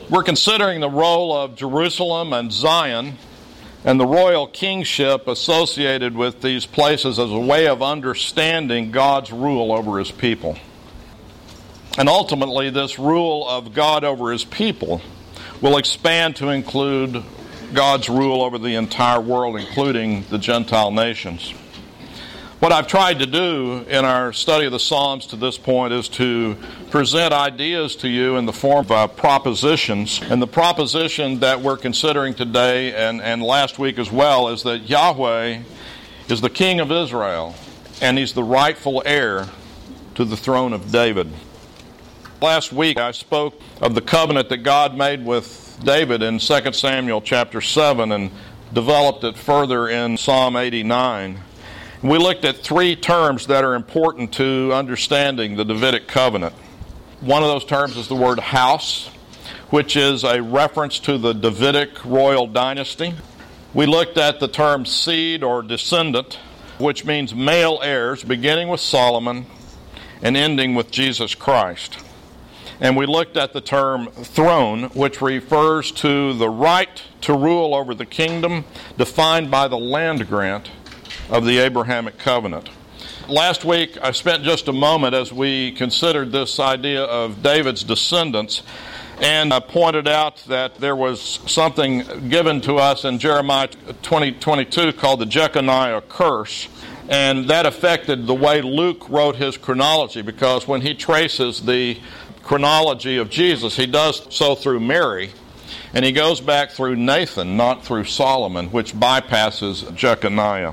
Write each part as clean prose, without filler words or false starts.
We're considering the role of Jerusalem and Zion and the royal kingship associated with these places as a way of understanding God's rule over His people. And ultimately, this rule of God over His people will expand to include God's rule over the entire world, including the Gentile nations. What I've tried to do in our study of the Psalms to this point is to present ideas to you in the form of propositions. And the proposition that we're considering today and last week as well is that Yahweh is the King of Israel, and He's the rightful heir to the throne of David. Last week I spoke of the covenant that God made with David in 2 Samuel chapter 7 and developed it further in Psalm 89. We looked at three terms that are important to understanding the Davidic covenant. One of those terms is the word house, which is a reference to the Davidic royal dynasty. We looked at the term seed or descendant, which means male heirs, beginning with Solomon and ending with Jesus Christ. And we looked at the term throne, which refers to the right to rule over the kingdom defined by the land grant of the Abrahamic covenant. Last week, I spent just a moment as we considered this idea of David's descendants, and I pointed out that there was something given to us in Jeremiah 20:22 called the Jeconiah curse, and that affected the way Luke wrote his chronology, because when he traces the chronology of Jesus, he does so through Mary, and he goes back through Nathan, not through Solomon, which bypasses Jeconiah.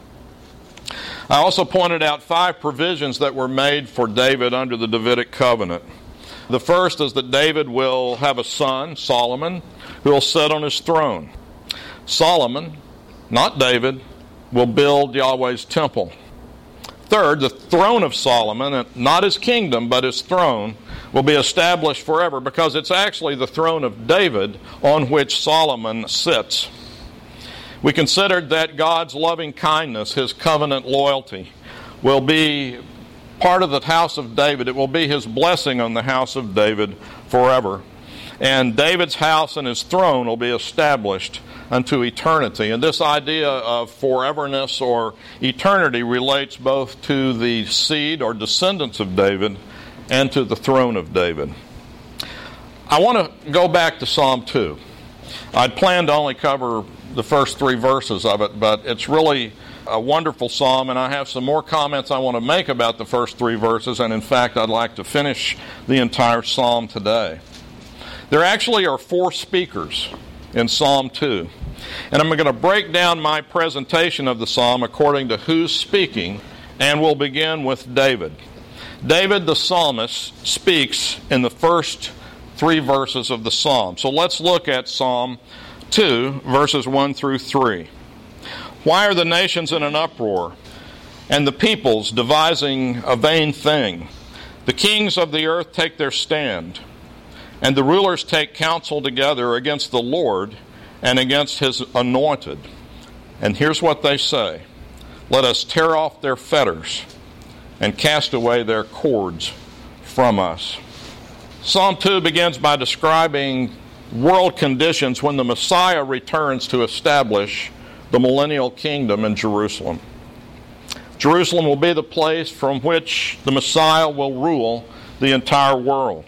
I also pointed out 5 provisions that were made for David under the Davidic covenant. The first is that David will have a son, Solomon, who will sit on his throne. Solomon, not David, will build Yahweh's temple. Third, the throne of Solomon, not his kingdom, but his throne, will be established forever, because it's actually the throne of David on which Solomon sits. We considered that God's loving kindness, His covenant loyalty, will be part of the house of David. It will be His blessing on the house of David forever. And David's house and his throne will be established unto eternity. And this idea of foreverness or eternity relates both to the seed or descendants of David and to the throne of David. I want to go back to Psalm 2. I'd planned to only cover the first 3 verses of it, but it's really a wonderful psalm, and I have some more comments I want to make about the first 3 verses, and in fact I'd like to finish the entire psalm today. There actually are 4 speakers in Psalm 2, and I'm going to break down my presentation of the psalm according to who's speaking, and we'll begin with David. David the psalmist speaks in the first 3 verses of the psalm. So let's look at Psalm 2, verses 1 through 3. Why are the nations in an uproar, and the peoples devising a vain thing? The kings of the earth take their stand, and the rulers take counsel together against the Lord and against His anointed. And here's what they say: let us tear off their fetters and cast away their cords from us. Psalm 2 begins by describing world conditions when the Messiah returns to establish the millennial kingdom in Jerusalem. Jerusalem will be the place from which the Messiah will rule the entire world.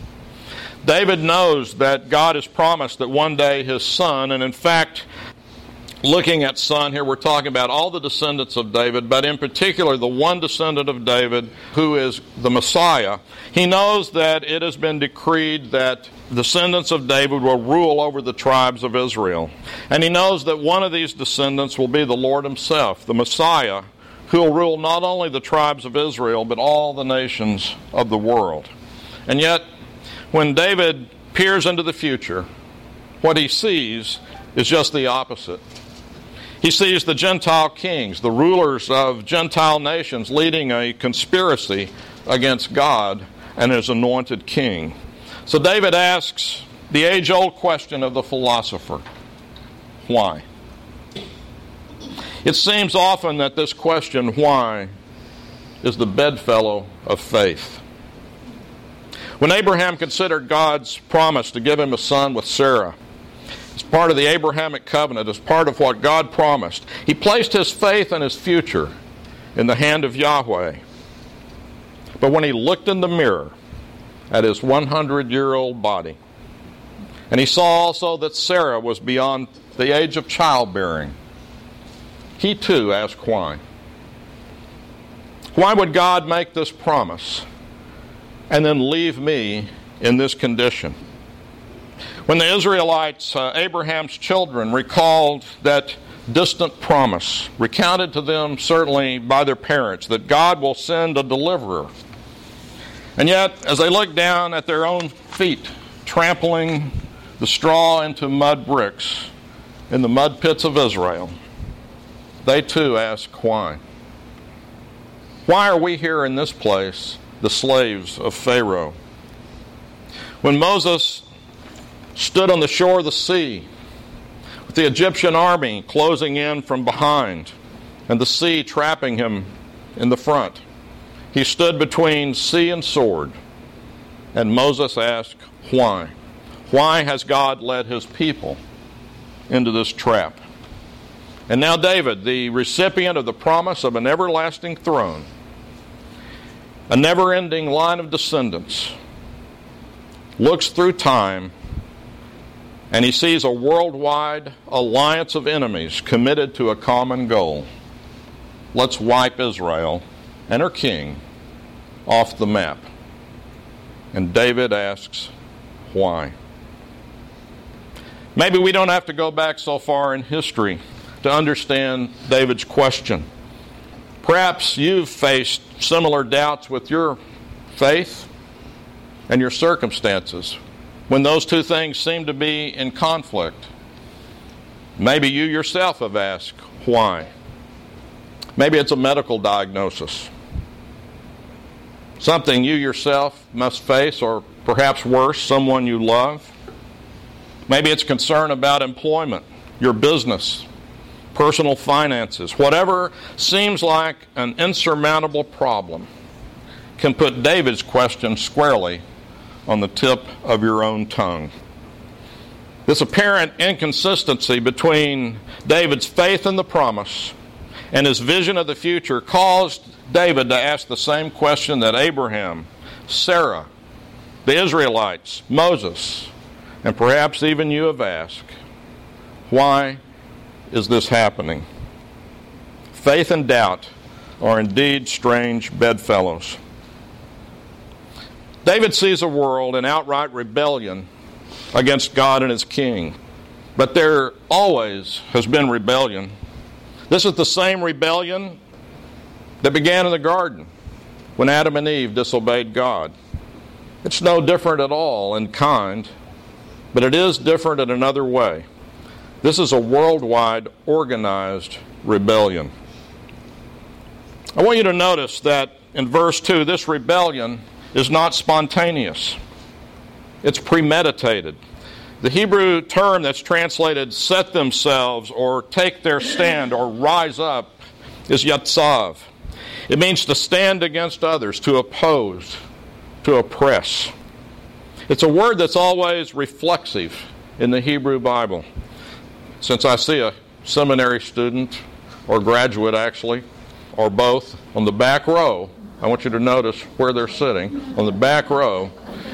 David knows that God has promised that one day his son, and in fact, looking at son here, we're talking about all the descendants of David, but in particular the one descendant of David who is the Messiah. He knows that it has been decreed that descendants of David will rule over the tribes of Israel. And he knows that one of these descendants will be the Lord Himself, the Messiah, who will rule not only the tribes of Israel, but all the nations of the world. And yet, when David peers into the future, what he sees is just the opposite. He sees the Gentile kings, the rulers of Gentile nations, leading a conspiracy against God and His anointed king. So David asks the age-old question of the philosopher: why? It seems often that this question, why, is the bedfellow of faith. When Abraham considered God's promise to give him a son with Sarah, as part of the Abrahamic covenant, as part of what God promised, he placed his faith and his future in the hand of Yahweh. But when he looked in the mirror at his 100-year-old body, and he saw also that Sarah was beyond the age of childbearing, he too asked why. Why would God make this promise and then leave me in this condition? When the Israelites, Abraham's children, recalled that distant promise, recounted to them certainly by their parents, that God will send a deliverer, and yet as they looked down at their own feet, trampling the straw into mud bricks in the mud pits of Israel, they too asked why. Why are we here in this place, the slaves of Pharaoh? When Moses stood on the shore of the sea, with the Egyptian army closing in from behind and the sea trapping him in the front, he stood between sea and sword, and Moses asked, why? Why has God led his people into this trap? And now David, the recipient of the promise of an everlasting throne, a never-ending line of descendants, looks through time and he sees a worldwide alliance of enemies committed to a common goal. Let's wipe Israel and her king off the map. And David asks, why? Maybe we don't have to go back so far in history to understand David's question. Perhaps you've faced similar doubts with your faith and your circumstances when those two things seem to be in conflict. Maybe you yourself have asked, why? Maybe it's a medical diagnosis, something you yourself must face, or perhaps worse, someone you love. Maybe it's concern about employment, your business, personal finances. Whatever seems like an insurmountable problem can put David's question squarely on the tip of your own tongue. This apparent inconsistency between David's faith in the promise and his vision of the future caused David to ask the same question that Abraham, Sarah, the Israelites, Moses, and perhaps even you have asked. Why is this happening? Faith and doubt are indeed strange bedfellows. David sees a world in outright rebellion against God and his king. But there always has been rebellion. This is the same rebellion that began in the garden when Adam and Eve disobeyed God. It's no different at all in kind, but it is different in another way. This is a worldwide organized rebellion. I want you to notice that in verse 2, this rebellion is not spontaneous. It's premeditated. The Hebrew term that's translated set themselves or take their stand or rise up is yatsav. It means to stand against others, to oppose, to oppress. It's a word that's always reflexive in the Hebrew Bible. Since I see a seminary student, or graduate actually, or both, on the back row, I want you to notice where they're sitting. On the back row,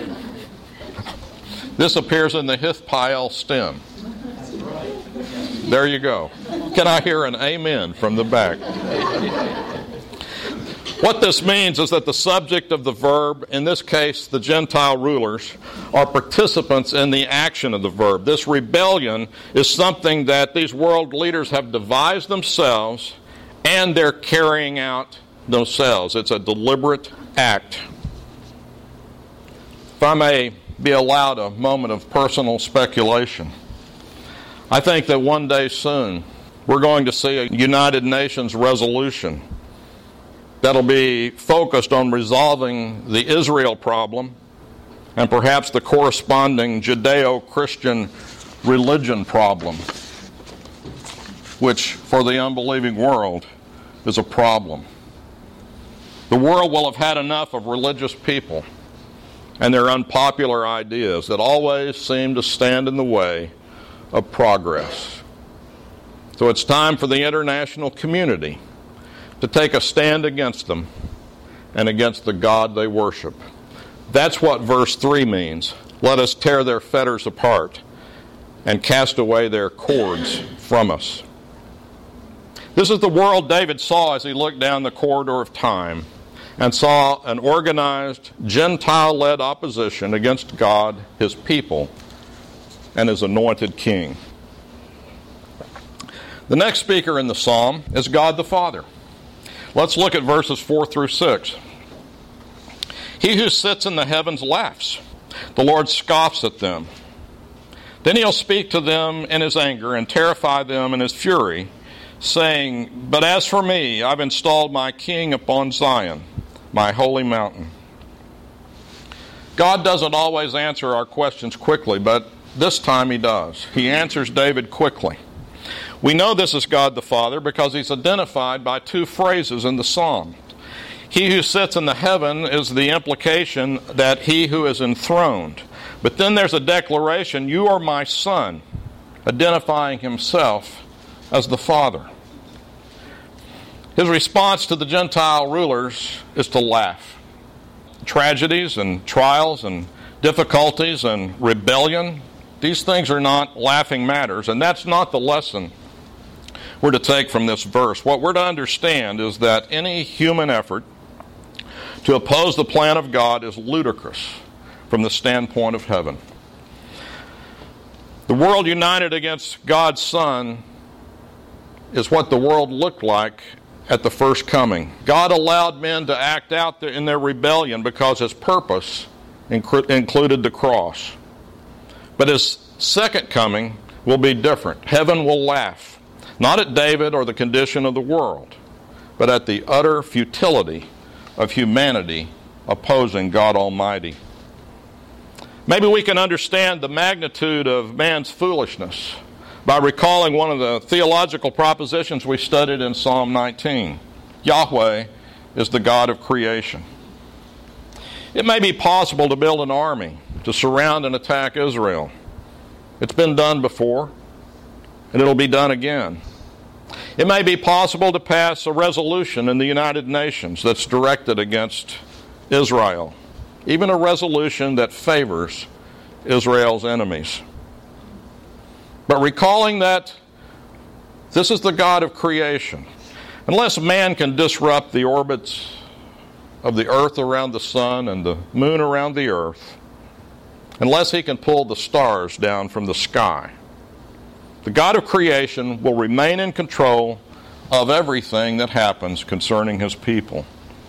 this appears in the Hithpael stem. There you go. Can I hear an amen from the back? What this means is that the subject of the verb, in this case the Gentile rulers, are participants in the action of the verb. This rebellion is something that these world leaders have devised themselves and they're carrying out themselves. It's a deliberate act. If I may be allowed a moment of personal speculation, I think that one day soon we're going to see a United Nations resolution that'll be focused on resolving the Israel problem and perhaps the corresponding Judeo-Christian religion problem, which for the unbelieving world is a problem. The world will have had enough of religious people and their unpopular ideas that always seem to stand in the way of progress. So it's time for the international community to take a stand against them and against the God they worship. That's what verse 3 means. Let us tear their fetters apart and cast away their cords from us. This is the world David saw as he looked down the corridor of time and saw an organized, Gentile-led opposition against God, his people, and his anointed king. The next speaker in the psalm is God the Father. Let's look at verses 4 through 6. He who sits in the heavens laughs. The Lord scoffs at them. Then he'll speak to them in his anger and terrify them in his fury, saying, But as for me, I've installed my king upon Zion, my holy mountain. God doesn't always answer our questions quickly, but this time he does. He answers David quickly. We know this is God the Father because he's identified by two phrases in the psalm. He who sits in the heaven is the implication that he who is enthroned. But then there's a declaration, you are my son, identifying himself as the Father. His response to the Gentile rulers is to laugh. Tragedies and trials and difficulties and rebellion, these things are not laughing matters, and that's not the lesson we're to take from this verse. What we're to understand is that any human effort to oppose the plan of God is ludicrous from the standpoint of heaven. The world united against God's Son is what the world looked like at the first coming. God allowed men to act out in their rebellion because his purpose included the cross. But his second coming will be different. Heaven will laugh, not at David or the condition of the world, but at the utter futility of humanity opposing God Almighty. Maybe we can understand the magnitude of man's foolishness by recalling one of the theological propositions we studied in Psalm 19. Yahweh is the God of creation. It may be possible to build an army to surround and attack Israel. It's been done before, and it'll be done again. It may be possible to pass a resolution in the United Nations that's directed against Israel, even a resolution that favors Israel's enemies. But recalling that this is the God of creation, unless man can disrupt the orbits of the earth around the sun and the moon around the earth, unless he can pull the stars down from the sky, the God of creation will remain in control of everything that happens concerning his people.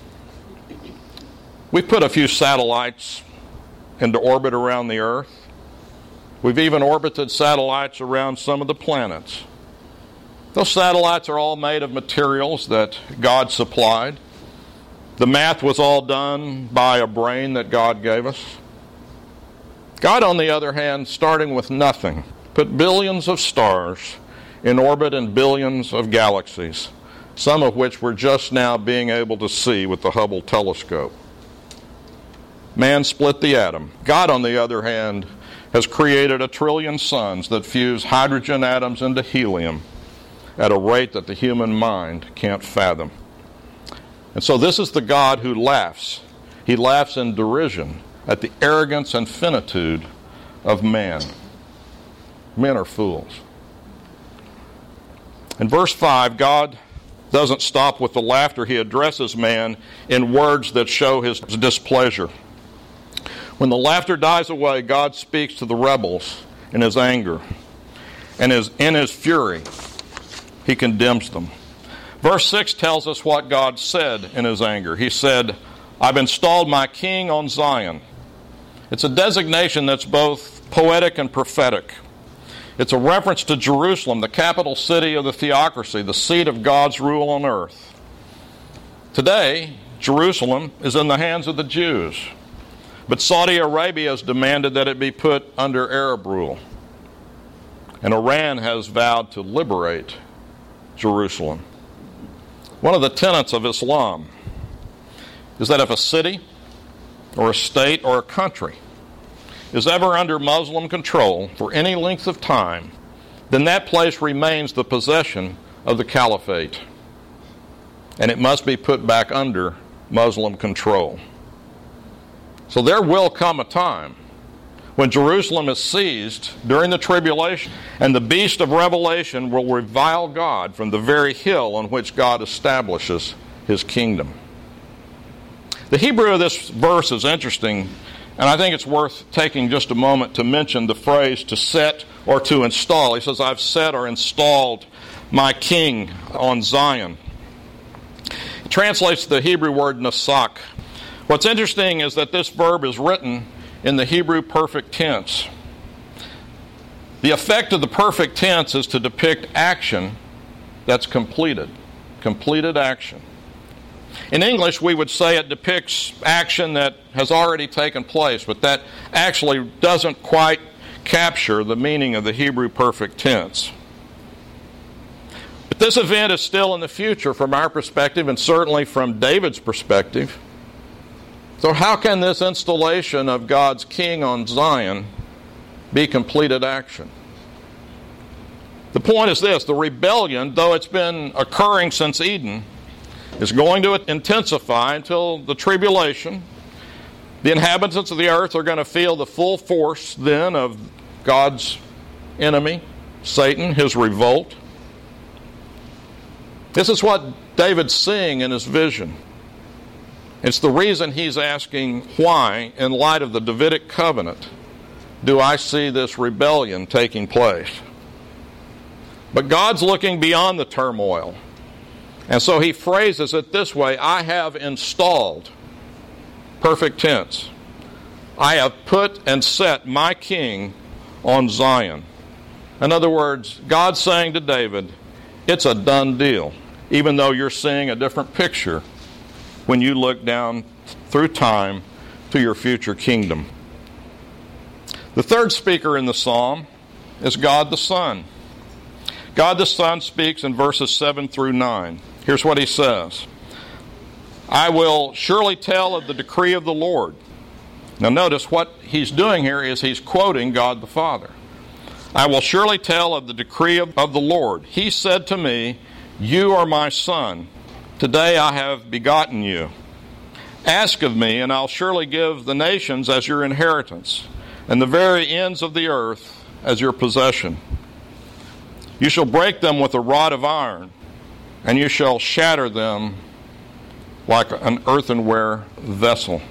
We've put a few satellites into orbit around the earth. We've even orbited satellites around some of the planets. Those satellites are all made of materials that God supplied. The math was all done by a brain that God gave us. God, on the other hand, starting with nothing, put billions of stars in orbit and billions of galaxies, some of which we're just now being able to see with the Hubble telescope. Man split the atom. God, on the other hand, has created 1 trillion suns that fuse hydrogen atoms into helium at a rate that the human mind can't fathom. And so this is the God who laughs. He laughs in derision at the arrogance and finitude of man. Men are fools. In verse 5, God doesn't stop with the laughter. He addresses man in words that show his displeasure. When the laughter dies away, God speaks to the rebels in his anger, and in his fury, he condemns them. Verse 6 tells us what God said in his anger. He said, I've installed my king on Zion. It's a designation that's both poetic and prophetic. It's a reference to Jerusalem, the capital city of the theocracy, the seat of God's rule on earth. Today, Jerusalem is in the hands of the Jews. But Saudi Arabia has demanded that it be put under Arab rule. And Iran has vowed to liberate Jerusalem. One of the tenets of Islam is that if a city or a state or a country is ever under Muslim control for any length of time, then that place remains the possession of the caliphate, and it must be put back under Muslim control. So there will come a time when Jerusalem is seized during the tribulation, and the beast of Revelation will revile God from the very hill on which God establishes his kingdom. The Hebrew of this verse is interesting, and I think it's worth taking just a moment to mention the phrase to set or to install. He says, I've set or installed my king on Zion. It translates the Hebrew word nasak. What's interesting is that this verb is written in the Hebrew perfect tense. The effect of the perfect tense is to depict action that's completed action. In English, we would say it depicts action that has already taken place, but that actually doesn't quite capture the meaning of the Hebrew perfect tense. But this event is still in the future from our perspective, and certainly from David's perspective. So how can this installation of God's king on Zion be completed action? The point is this: the rebellion, though it's been occurring since Eden, is going to intensify until the tribulation. The inhabitants of the earth are going to feel the full force then of God's enemy, Satan, his revolt. This is what David's seeing in his vision. It's the reason he's asking, why, in light of the Davidic covenant, do I see this rebellion taking place? But God's looking beyond the turmoil. And so he phrases it this way: I have installed, perfect tense, I have put and set my king on Zion. In other words, God's saying to David, it's a done deal, even though you're seeing a different picture when you look down through time to your future kingdom. The third speaker in the psalm is God the Son. God the Son speaks in verses 7 through 9. Here's what he says: I will surely tell of the decree of the Lord. Now notice what he's doing here is he's quoting God the Father. I will surely tell of the decree of the Lord. He said to me, you are my son. Today I have begotten you. Ask of me, and I'll surely give the nations as your inheritance, and the very ends of the earth as your possession. You shall break them with a rod of iron, and you shall shatter them like an earthenware vessel.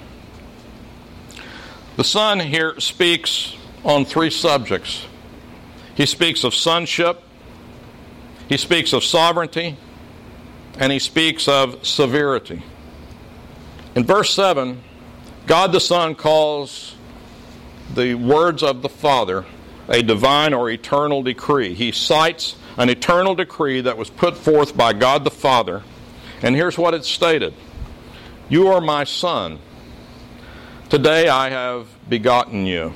The Son here speaks on three subjects. He speaks of sonship, he speaks of sovereignty, and he speaks of severity. In verse 7, God the Son calls the words of the Father a divine or eternal decree. He cites an eternal decree that was put forth by God the Father, and here's what it stated: you are my son. Today I have begotten you.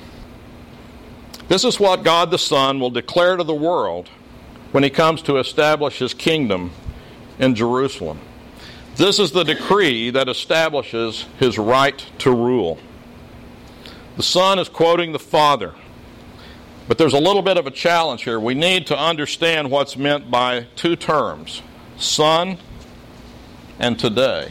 This is what God the Son will declare to the world when he comes to establish his kingdom in Jerusalem. This is the decree that establishes his right to rule. The Son is quoting the Father, but there's a little bit of a challenge here. We need to understand what's meant by two terms: son and today.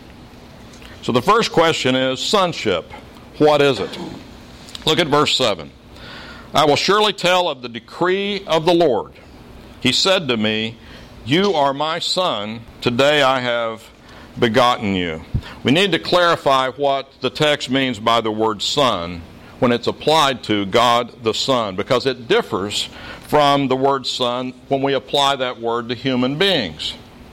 So the first question is sonship. What is it? Look at verse 7. I will surely tell of the decree of the Lord. He said to me, you are my son. Today I have begotten you. We need to clarify what the text means by the word son when it's applied to God the Son, because it differs from the word son when we apply that word to human beings.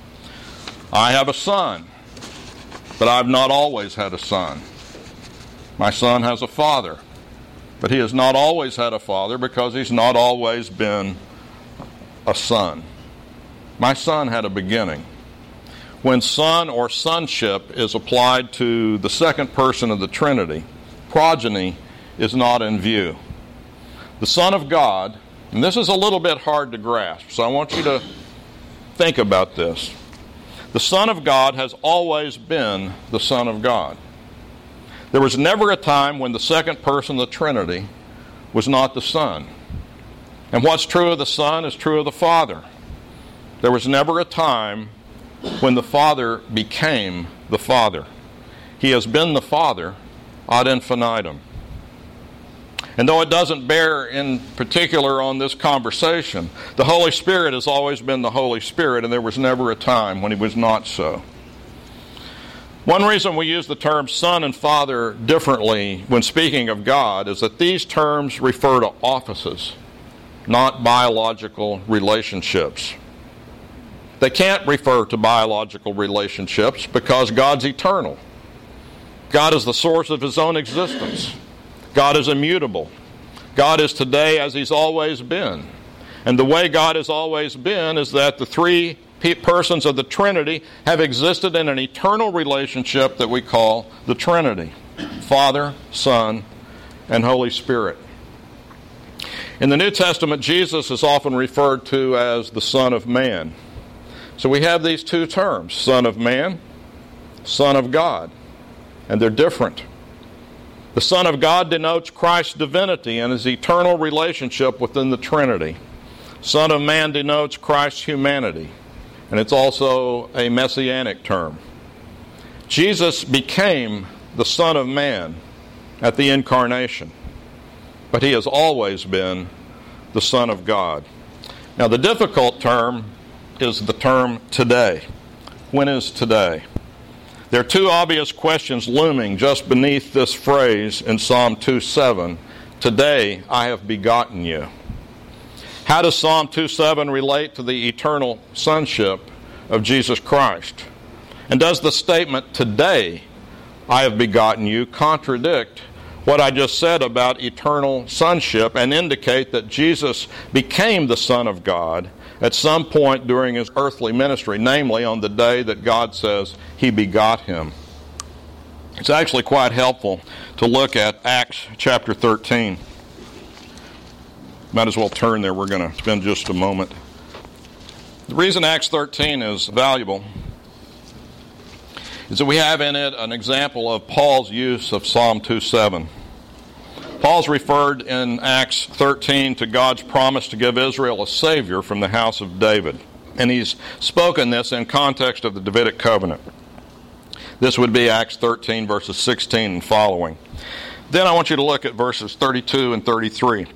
I have a son, but I've not always had a son. My son has a father, but he has not always had a father because he's not always been a son. My son had a beginning. When son or sonship is applied to the second person of the Trinity, progeny is not in view. The Son of God, and this is a little bit hard to grasp, so I want you to think about this. The Son of God has always been the Son of God. There was never a time when the second person of the Trinity was not the Son. And what's true of the Son is true of the Father. There was never a time when the Father became the Father. He has been the Father ad infinitum. And though it doesn't bear in particular on this conversation, the Holy Spirit has always been the Holy Spirit, and there was never a time when He was not so. One reason we use the terms Son and Father differently when speaking of God is that these terms refer to offices, not biological relationships. They can't refer to biological relationships because God's eternal. God is the source of His own existence. God is immutable. God is today as He's always been. And the way God has always been is that the three persons of the Trinity have existed in an eternal relationship that we call the Trinity: Father, Son, and Holy Spirit. In the New Testament, Jesus is often referred to as the Son of Man. So we have these two terms, Son of Man, Son of God, and they're different. The Son of God denotes Christ's divinity and His eternal relationship within the Trinity. Son of Man denotes Christ's humanity, and it's also a messianic term. Jesus became the Son of Man at the incarnation, but He has always been the Son of God. Now, the difficult term is the term today. When is today? There are two obvious questions looming just beneath this phrase in Psalm 2:7. Today I have begotten you. How does Psalm 2:7 relate to the eternal sonship of Jesus Christ? And does the statement, today I have begotten you, contradict what I just said about eternal sonship and indicate that Jesus became the Son of God at some point during His earthly ministry, namely on the day that God says He begot Him? It's actually quite helpful to look at Acts chapter 13. Might as well turn there. We're going to spend just a moment. The reason Acts 13 is valuable is that we have in it an example of Paul's use of Psalm 2:7. Paul's referred in Acts 13 to God's promise to give Israel a Savior from the house of David. And he's spoken this in context of the Davidic covenant. This would be Acts 13, verses 16 and following. Then I want you to look at verses 32 and 33.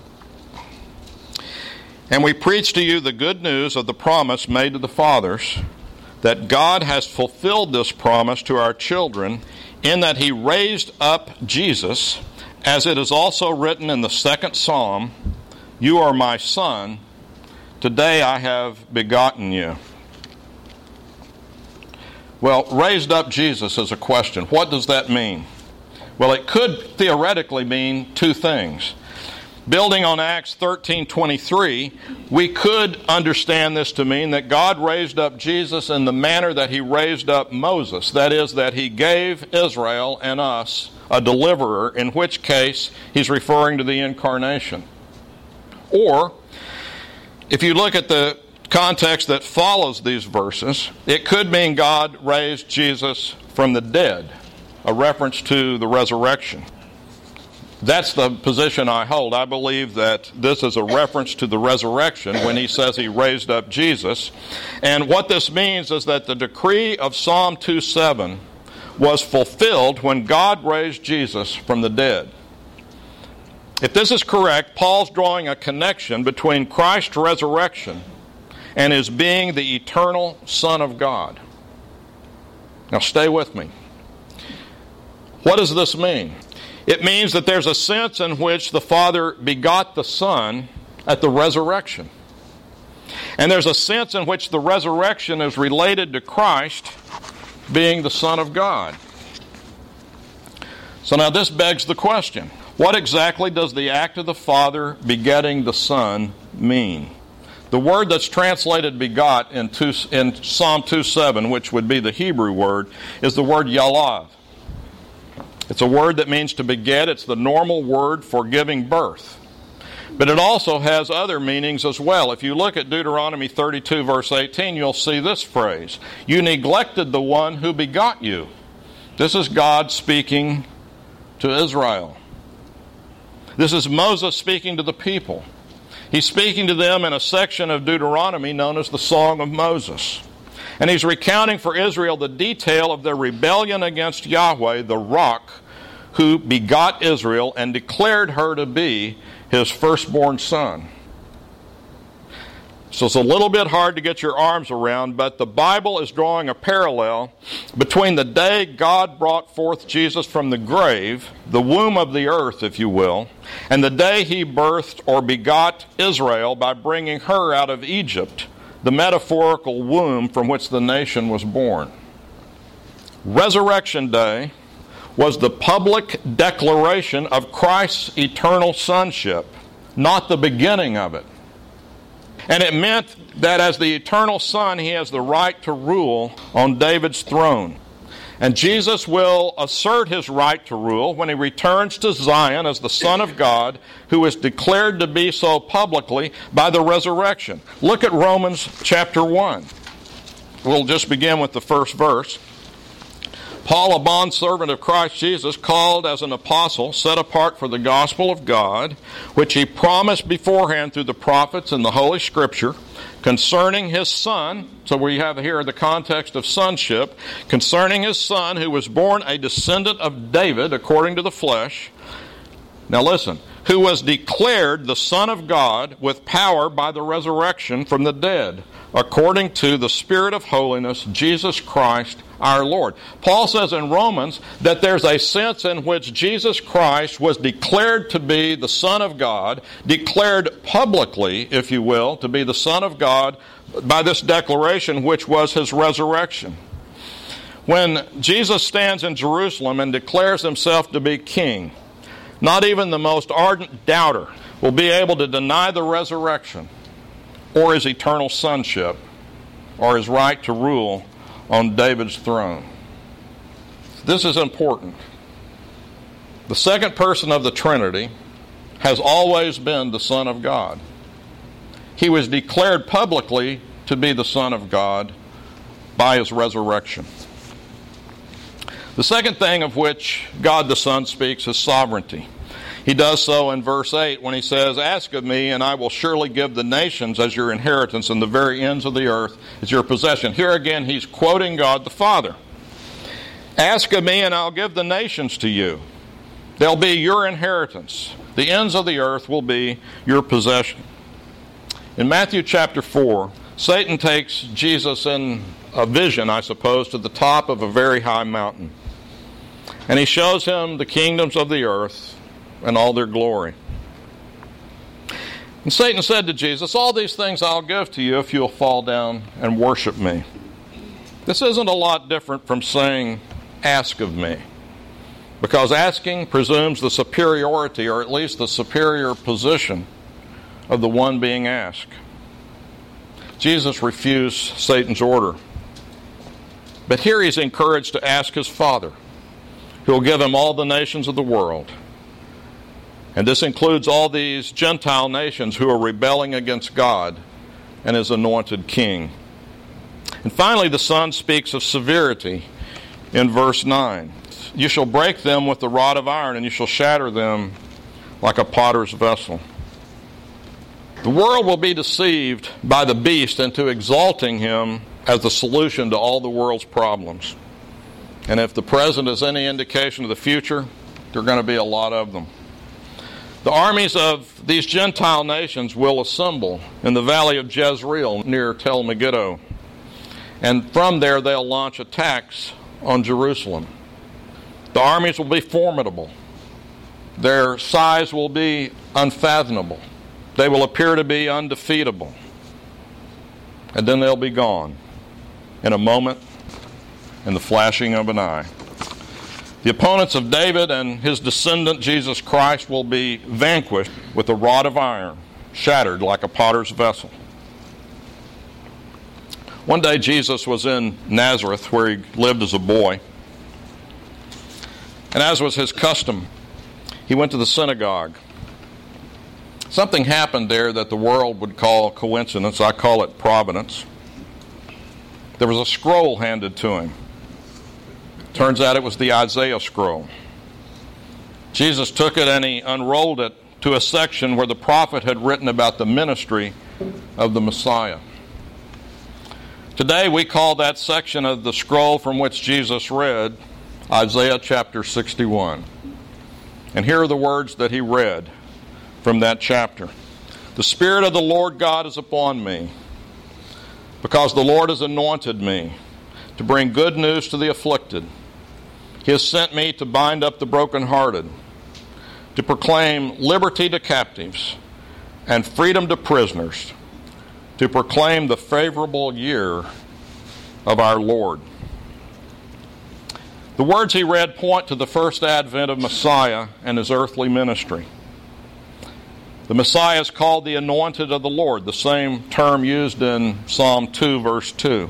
And we preach to you the good news of the promise made to the fathers, that God has fulfilled this promise to our children, in that He raised up Jesus, as it is also written in the second Psalm, you are my son, today I have begotten you. Well, raised up Jesus is a question. What does that mean? Well, it could theoretically mean two things. Building on Acts 13:23, we could understand this to mean that God raised up Jesus in the manner that He raised up Moses. That is, that He gave Israel and us a deliverer, in which case He's referring to the incarnation. Or, if you look at the context that follows these verses, it could mean God raised Jesus from the dead, a reference to the resurrection. That's the position I hold. I believe that this is a reference to the resurrection when He says He raised up Jesus. And what this means is that the decree of Psalm 2:7 was fulfilled when God raised Jesus from the dead. If this is correct, Paul's drawing a connection between Christ's resurrection and His being the eternal Son of God. Now stay with me. What does this mean? It means that there's a sense in which the Father begot the Son at the resurrection. And there's a sense in which the resurrection is related to Christ being the Son of God. So now this begs the question, what exactly does the act of the Father begetting the Son mean? The word that's translated begot in Psalm 2:7, which would be the Hebrew word, is the word yalav. It's a word that means to beget. It's the normal word for giving birth. But it also has other meanings as well. If you look at Deuteronomy 32, verse 18, you'll see this phrase: you neglected the one who begot you. This is God speaking to Israel. This is Moses speaking to the people. He's speaking to them in a section of Deuteronomy known as the Song of Moses. And he's recounting for Israel the detail of their rebellion against Yahweh, the rock, who begot Israel and declared her to be his firstborn son. So it's a little bit hard to get your arms around, but the Bible is drawing a parallel between the day God brought forth Jesus from the grave, the womb of the earth, if you will, and the day he birthed or begot Israel by bringing her out of Egypt, the metaphorical womb from which the nation was born. Resurrection Day was the public declaration of Christ's eternal sonship, not the beginning of it. And it meant that as the eternal Son, he has the right to rule on David's throne. And Jesus will assert his right to rule when he returns to Zion as the Son of God, who is declared to be so publicly by the resurrection. Look at Romans chapter 1. We'll just begin with the first verse. Paul, a bondservant of Christ Jesus, called as an apostle, set apart for the gospel of God, which he promised beforehand through the prophets in the Holy Scripture, concerning his Son. So we have here the context of sonship. Concerning his Son, who was born a descendant of David according to the flesh. Now listen. Who was declared the Son of God with power by the resurrection from the dead, according to the Spirit of holiness, Jesus Christ our Lord. Paul says in Romans that there's a sense in which Jesus Christ was declared to be the Son of God, declared publicly, if you will, to be the Son of God by this declaration, which was his resurrection. When Jesus stands in Jerusalem and declares himself to be king, not even the most ardent doubter will be able to deny the resurrection or his eternal sonship or his right to rule on David's throne. This is important. The second person of the Trinity has always been the Son of God. He was declared publicly to be the Son of God by his resurrection. The second thing of which God the Son speaks is sovereignty. He does so in verse 8 when he says, "Ask of me, and I will surely give the nations as your inheritance, and the very ends of the earth as your possession." Here again, he's quoting God the Father. "Ask of me, and I'll give the nations to you. They'll be your inheritance. The ends of the earth will be your possession." In Matthew chapter 4, Satan takes Jesus in a vision, I suppose, to the top of a very high mountain. And he shows him the kingdoms of the earth and all their glory. And Satan said to Jesus, "All these things I'll give to you if you'll fall down and worship me." This isn't a lot different from saying, "Ask of me," because asking presumes the superiority, or at least the superior position, of the one being asked. Jesus refused Satan's order. But here he's encouraged to ask his Father, who will give him all the nations of the world. And this includes all these Gentile nations who are rebelling against God and his anointed king. And finally, the Son speaks of severity in verse 9. "You shall break them with the rod of iron, and you shall shatter them like a potter's vessel." The world will be deceived by the beast into exalting him as the solution to all the world's problems. And if the present is any indication of the future, there are going to be a lot of them. The armies of these Gentile nations will assemble in the valley of Jezreel near Tel Megiddo. And from there they'll launch attacks on Jerusalem. The armies will be formidable. Their size will be unfathomable. They will appear to be undefeatable. And then they'll be gone in a moment, in the flashing of an eye. The opponents of David and his descendant Jesus Christ will be vanquished with a rod of iron, shattered like a potter's vessel. One day Jesus was in Nazareth, where he lived as a boy. And as was his custom, he went to the synagogue. Something happened there that the world would call coincidence. I call it providence. There was a scroll handed to him. Turns out it was the Isaiah scroll. Jesus took it and he unrolled it to a section where the prophet had written about the ministry of the Messiah. Today we call that section of the scroll from which Jesus read Isaiah chapter 61. And here are the words that he read from that chapter. The Spirit of the Lord God is upon me, because the Lord has anointed me to bring good news to the afflicted. He has sent me to bind up the brokenhearted, to proclaim liberty to captives and freedom to prisoners, to proclaim the favorable year of our Lord. The words he read point to the first advent of Messiah and his earthly ministry. The Messiah is called the Anointed of the Lord, the same term used in Psalm 2, verse 2.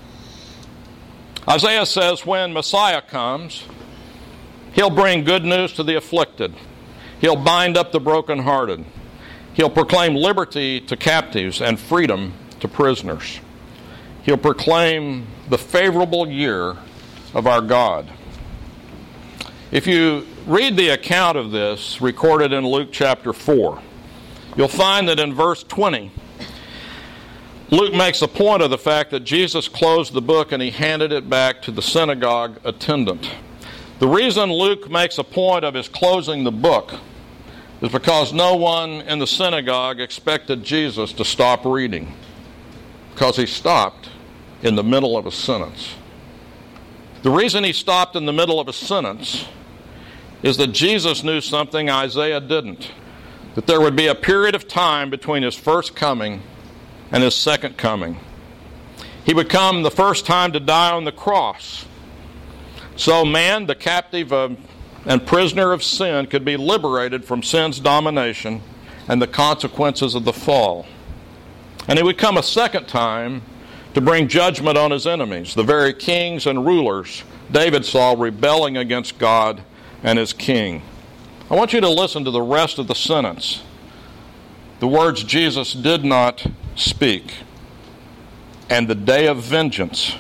Isaiah says when Messiah comes, he'll bring good news to the afflicted. He'll bind up the brokenhearted. He'll proclaim liberty to captives and freedom to prisoners. He'll proclaim the favorable year of our God. If you read the account of this recorded in Luke chapter 4, you'll find that in verse 20, Luke makes a point of the fact that Jesus closed the book and he handed it back to the synagogue attendant. The reason Luke makes a point of his closing the book is because no one in the synagogue expected Jesus to stop reading, because he stopped in the middle of a sentence. The reason he stopped in the middle of a sentence is that Jesus knew something Isaiah didn't, that there would be a period of time between his first coming and his second coming. He would come the first time to die on the cross, so man, the captive and prisoner of sin, could be liberated from sin's domination and the consequences of the fall. And he would come a second time to bring judgment on his enemies, the very kings and rulers David saw rebelling against God and his king. I want you to listen to the rest of the sentence, the words Jesus did not speak. And the day of vengeance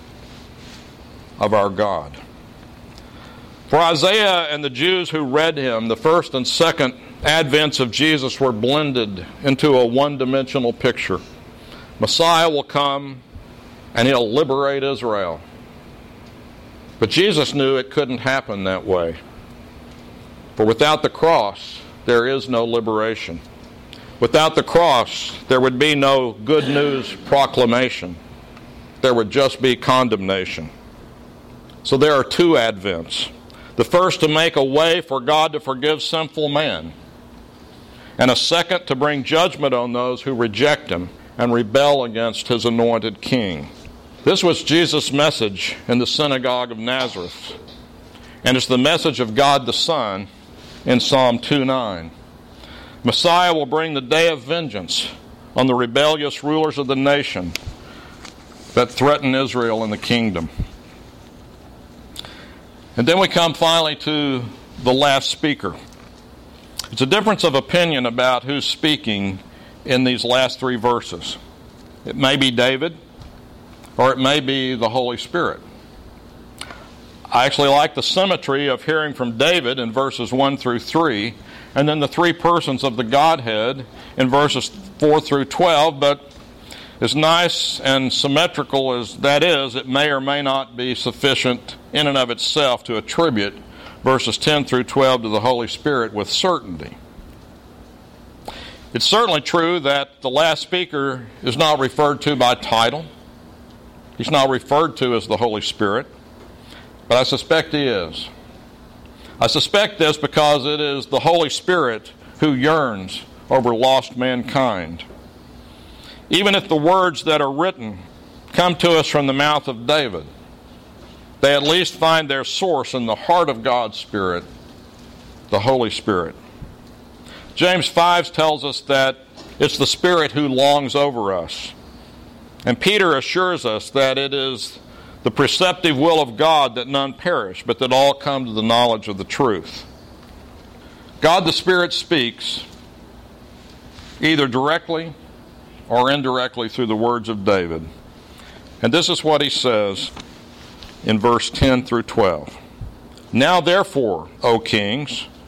of our God. For Isaiah and the Jews who read him, the first and second advents of Jesus were blended into a one-dimensional picture. Messiah will come and he'll liberate Israel. But Jesus knew it couldn't happen that way. For without the cross, there is no liberation. Without the cross, there would be no good news proclamation. There would just be condemnation. So there are two advents. The first to make a way for God to forgive sinful man, and a second to bring judgment on those who reject him and rebel against his anointed king. This was Jesus' message in the synagogue of Nazareth, and it's the message of God the Son in Psalm 2:9. Messiah will bring the day of vengeance on the rebellious rulers of the nation that threaten Israel and the kingdom. And then we come finally to the last speaker. It's a difference of opinion about who's speaking in these last three verses. It may be David, or it may be the Holy Spirit. I actually like the symmetry of hearing from David in verses 1 through 3, and then the three persons of the Godhead in verses 4 through 12, but as nice and symmetrical as that is, it may or may not be sufficient in and of itself to attribute verses 10 through 12 to the Holy Spirit with certainty. It's certainly true that the last speaker is not referred to by title. He's not referred to as the Holy Spirit, but I suspect he is. I suspect this because it is the Holy Spirit who yearns over lost mankind. Even if the words that are written come to us from the mouth of David, they at least find their source in the heart of God's Spirit, the Holy Spirit. James 5 tells us that it's the Spirit who longs over us. And Peter assures us that it is the preceptive will of God that none perish, but that all come to the knowledge of the truth. God the Spirit speaks either directly or indirectly through the words of David. And this is what he says in verse 10 through 12. Now therefore, O kings,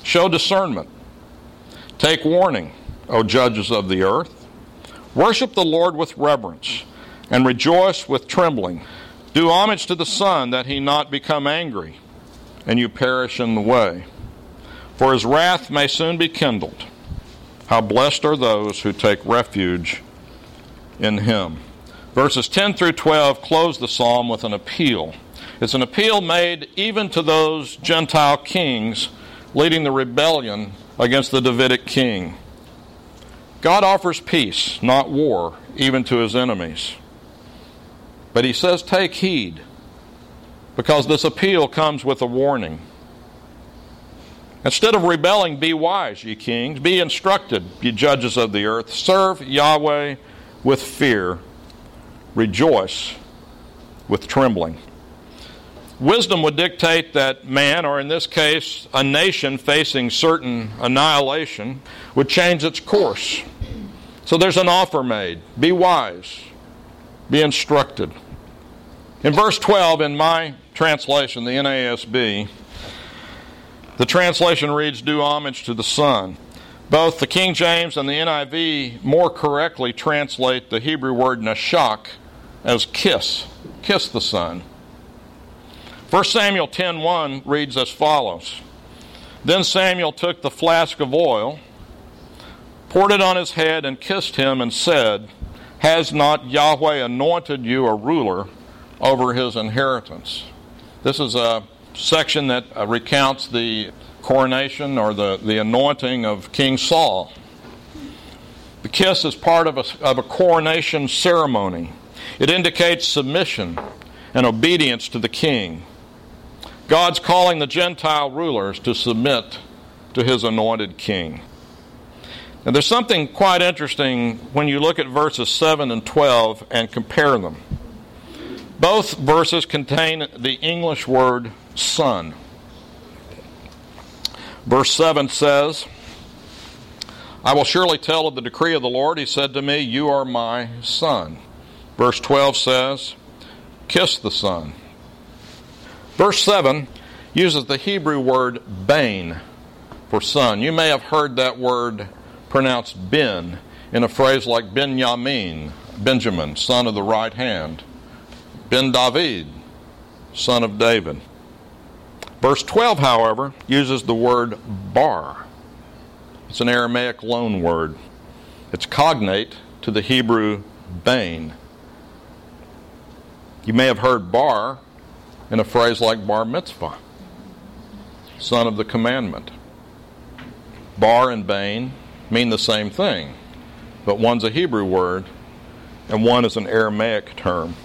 Show discernment. Take warning, O judges of the earth. Worship the Lord with reverence, and rejoice with trembling. Do homage to the Son, that he not become angry, and you perish in the way. For his wrath may soon be kindled. How blessed are those who take refuge in him. Verses 10 through 12 close the psalm with an appeal. It's an appeal made even to those Gentile kings leading the rebellion against the Davidic king. God offers peace, not war, even to his enemies. But he says, take heed, because this appeal comes with a warning. Instead of rebelling, be wise, ye kings. Be instructed, ye judges of the earth. Serve Yahweh with fear. Rejoice with trembling. Wisdom would dictate that man, or in this case, a nation facing certain annihilation, would change its course. So there's an offer made. Be wise. Be instructed. In verse 12, in my translation, the NASB, the translation reads, do homage to the Son. Both the King James and the NIV more correctly translate the Hebrew word nashak as kiss. Kiss the Son. 1 Samuel 10:1 reads as follows. Then Samuel took the flask of oil, poured it on his head, and kissed him, and said, has not Yahweh anointed you a ruler over his inheritance? This is a section that recounts the coronation or the anointing of King Saul. The kiss is part of a coronation ceremony. It indicates submission and obedience to the king. God's calling the Gentile rulers to submit to his anointed king. Now there's something quite interesting when you look at verses 7 and 12 and compare them. Both verses contain the English word son. Verse 7 says, I will surely tell of the decree of the Lord. He said to me, you are my son. Verse 12 says, kiss the Son. Verse 7 uses the Hebrew word bain for son. You may have heard that word pronounced ben in a phrase like Benjamin, Benjamin, son of the right hand. Ben David, son of David. Verse 12, however, uses the word bar. It's an Aramaic loan word. It's cognate to the Hebrew bain. You may have heard bar in a phrase like bar mitzvah, son of the commandment. Bar and bain mean the same thing, but one's a Hebrew word and one is an Aramaic term.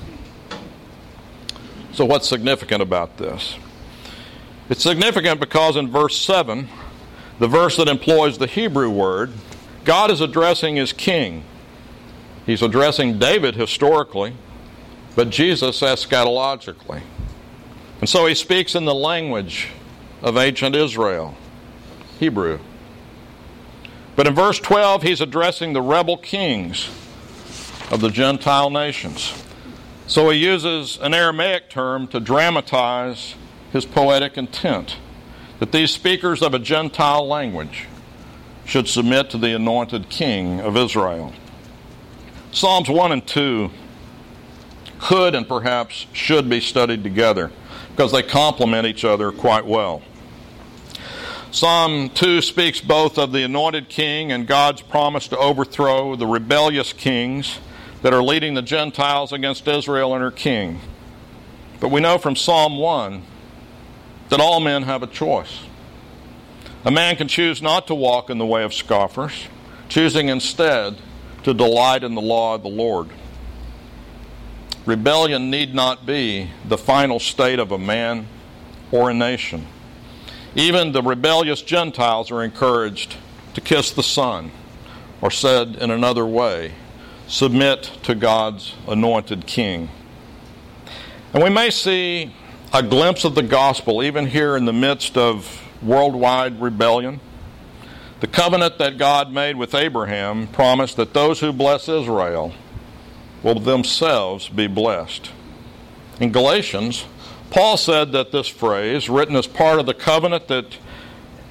So what's significant about this? It's significant because in verse 7, the verse that employs the Hebrew word, God is addressing his king. He's addressing David historically, but Jesus eschatologically. And so he speaks in the language of ancient Israel, Hebrew. But in verse 12, he's addressing the rebel kings of the Gentile nations. So he uses an Aramaic term to dramatize his poetic intent, that these speakers of a Gentile language should submit to the anointed king of Israel. Psalms 1 and 2 could and perhaps should be studied together because they complement each other quite well. Psalm 2 speaks both of the anointed king and God's promise to overthrow the rebellious kings that are leading the Gentiles against Israel and her king. But we know from Psalm 1 that all men have a choice. A man can choose not to walk in the way of scoffers, choosing instead to delight in the law of the Lord. Rebellion need not be the final state of a man or a nation. Even the rebellious Gentiles are encouraged to kiss the Son, or said in another way, submit to God's anointed king. And we may see a glimpse of the gospel even here in the midst of worldwide rebellion. The covenant that God made with Abraham promised that those who bless Israel will themselves be blessed. In Galatians, Paul said that this phrase, written as part of the covenant that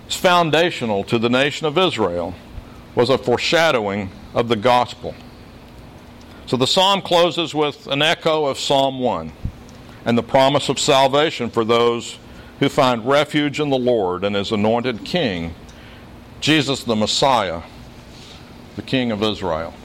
It's foundational to the nation of Israel, was a foreshadowing of the gospel. So the psalm closes with an echo of Psalm 1 and the promise of salvation for those who find refuge in the Lord and His anointed King, Jesus the Messiah, the King of Israel.